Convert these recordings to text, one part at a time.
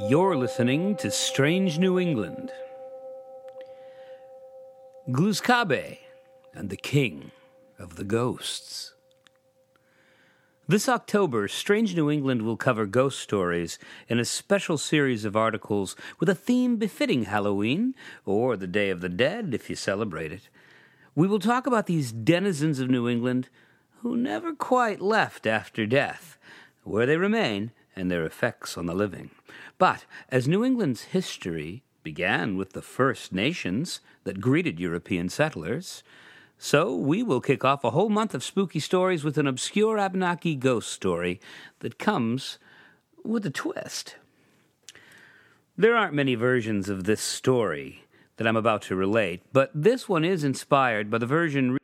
You're listening to Strange New England. Glūs and the King of the Ghosts. This October, Strange New England will cover ghost stories in a special series of articles with a theme befitting Halloween, or the Day of the Dead if you celebrate it. We will talk about these denizens of New England who never quite left after death, where they remain, and their effects on the living. But as New England's history began with the First Nations that greeted European settlers, so we will kick off a whole month of spooky stories with an obscure Abenaki ghost story that comes with a twist. There aren't many versions of this story that I'm about to relate, but this one is inspired by the version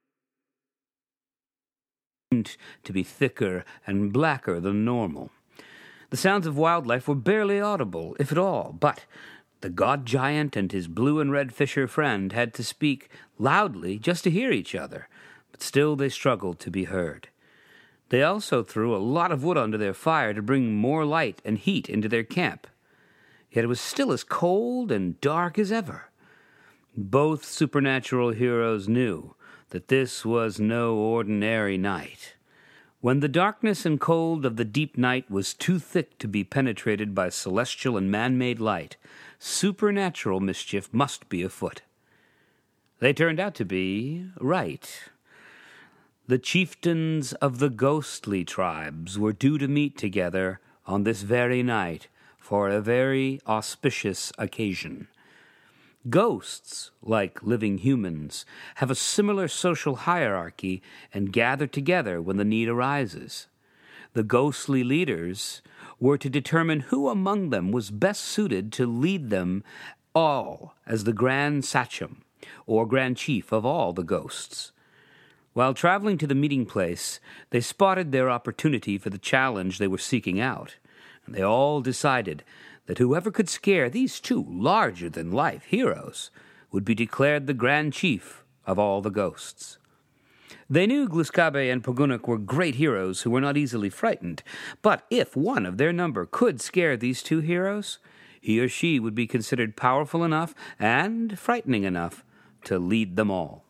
to be thicker and blacker than normal. The sounds of wildlife were barely audible, if at all, but the god giant and his blue and red fisher friend had to speak loudly just to hear each other, but still they struggled to be heard. They also threw a lot of wood onto their fire to bring more light and heat into their camp. Yet it was still as cold and dark as ever. Both supernatural heroes knew that this was no ordinary night. When the darkness and cold of the deep night was too thick to be penetrated by celestial and man-made light, supernatural mischief must be afoot. They turned out to be right. The chieftains of the ghostly tribes were due to meet together on this very night for a very auspicious occasion. Ghosts, like living humans, have a similar social hierarchy and gather together when the need arises. The ghostly leaders were to determine who among them was best suited to lead them all as the Grand Sachem, or Grand Chief of all the ghosts. While traveling to the meeting place, they spotted their opportunity for the challenge they were seeking out, and they all decided that whoever could scare these two larger-than-life heroes would be declared the Grand Chief of all the ghosts. They knew Glūs and Puguniq were great heroes who were not easily frightened, but if one of their number could scare these two heroes, he or she would be considered powerful enough and frightening enough to lead them all.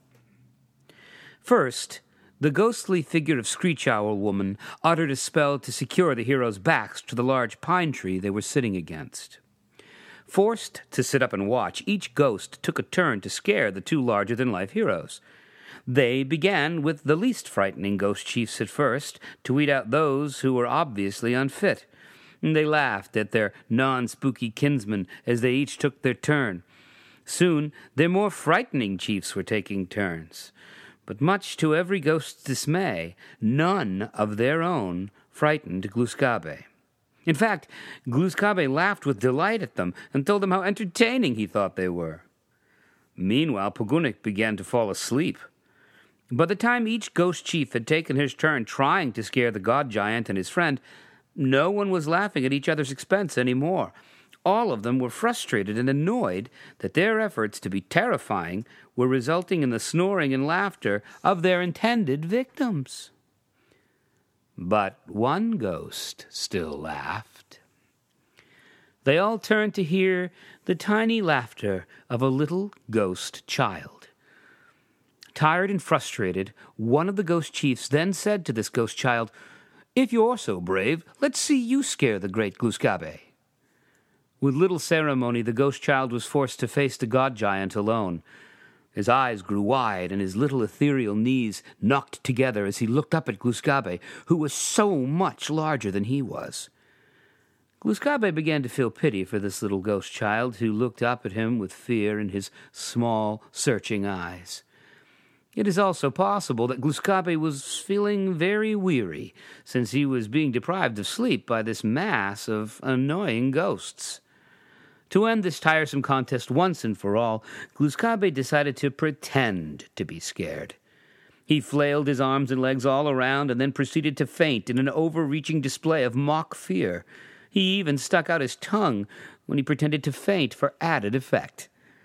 First, the ghostly figure of Screech Owl Woman uttered a spell to secure the heroes' backs to the large pine tree they were sitting against. Forced to sit up and watch, each ghost took a turn to scare the two larger-than-life heroes. They began with the least frightening ghost chiefs at first, to weed out those who were obviously unfit. They laughed at their non-spooky kinsmen as they each took their turn. Soon, their more frightening chiefs were taking turns. But much to every ghost's dismay, none of their own frightened Glūs. In fact, Glūs laughed with delight at them and told them how entertaining he thought they were. Meanwhile, Puguniq began to fall asleep. By the time each ghost chief had taken his turn trying to scare the god giant and his friend, no one was laughing at each other's expense anymore. All of them were frustrated and annoyed that their efforts to be terrifying were resulting in the snoring and laughter of their intended victims. But one ghost still laughed. They all turned to hear the tiny laughter of a little ghost child. Tired and frustrated, one of the ghost chiefs then said to this ghost child, "If you're so brave, let's see you scare the great Glūs." With little ceremony, the ghost child was forced to face the god giant alone. His eyes grew wide, and his little ethereal knees knocked together as he looked up at Glūs, who was so much larger than he was. Glūs began to feel pity for this little ghost child, who looked up at him with fear in his small, searching eyes. It is also possible that Glūs was feeling very weary, since he was being deprived of sleep by this mass of annoying ghosts. To end this tiresome contest once and for all, Glūs decided to pretend to be scared. He flailed his arms and legs all around and then proceeded to faint in an overreaching display of mock fear. He even stuck out his tongue when he pretended to faint for added effect.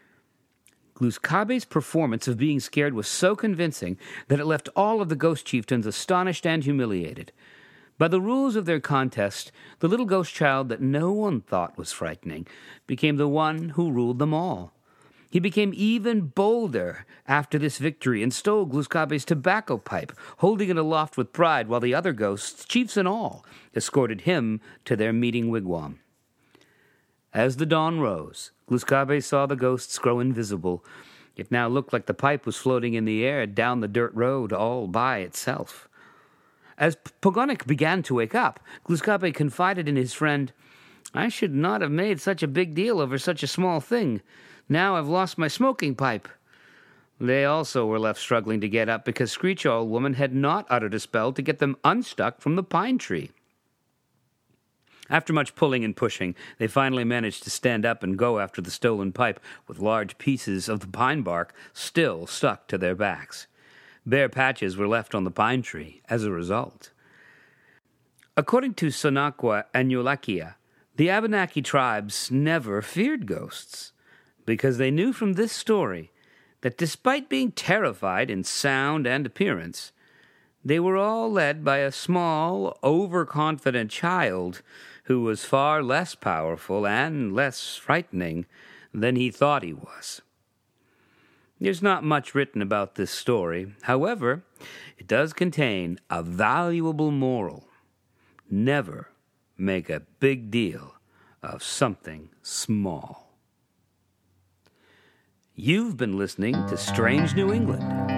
Glūs performance of being scared was so convincing that it left all of the ghost chieftains astonished and humiliated. By the rules of their contest, the little ghost child that no one thought was frightening became the one who ruled them all. He became even bolder after this victory and stole Glūs kābé's tobacco pipe, holding it aloft with pride while the other ghosts, chiefs and all, escorted him to their meeting wigwam. As the dawn rose, Glūs kābé saw the ghosts grow invisible. It now looked like the pipe was floating in the air down the dirt road all by itself. As Pogonic began to wake up, Glūs kābé confided in his friend, "I should not have made such a big deal over such a small thing. Now I've lost my smoking pipe." They also were left struggling to get up because Screech Old Woman had not uttered a spell to get them unstuck from the pine tree. After much pulling and pushing, they finally managed to stand up and go after the stolen pipe with large pieces of the pine bark still stuck to their backs. Bare patches were left on the pine tree as a result. According to Sonaqua and Yulakia, the Abenaki tribes never feared ghosts, because they knew from this story that despite being terrified in sound and appearance, they were all led by a small, overconfident child who was far less powerful and less frightening than he thought he was. There's not much written about this story. However, it does contain a valuable moral. Never make a big deal of something small. You've been listening to Strange New England.